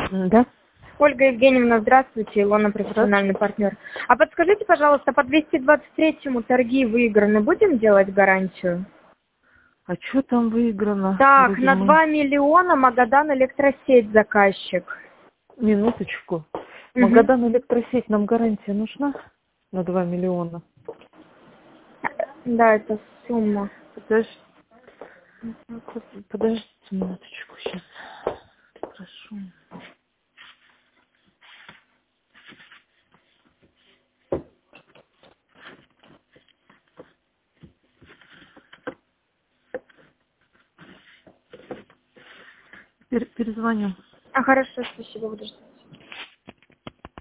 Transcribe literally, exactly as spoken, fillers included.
Да. Ольга Евгеньевна, здравствуйте, Илона, профессиональный партнер. А подскажите, пожалуйста, по двести двадцать третьему торги выиграны, будем делать гарантию? А что там выиграно? Так, Вроде на мы... два миллиона Магадан электросеть заказчик. Минуточку. Угу. Магадан электросеть, нам гарантия нужна на два миллиона? Да, это сумма. Подожди, подождите минуточку сейчас. Прошу. Пер- перезвоню. А, хорошо, спасибо, буду ждать.